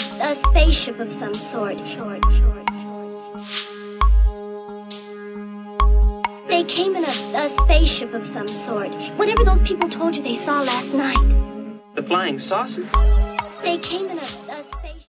a spaceship of some sort. They came in a spaceship of some sort. Whatever those people told you they saw last night. The flying saucer? They came in a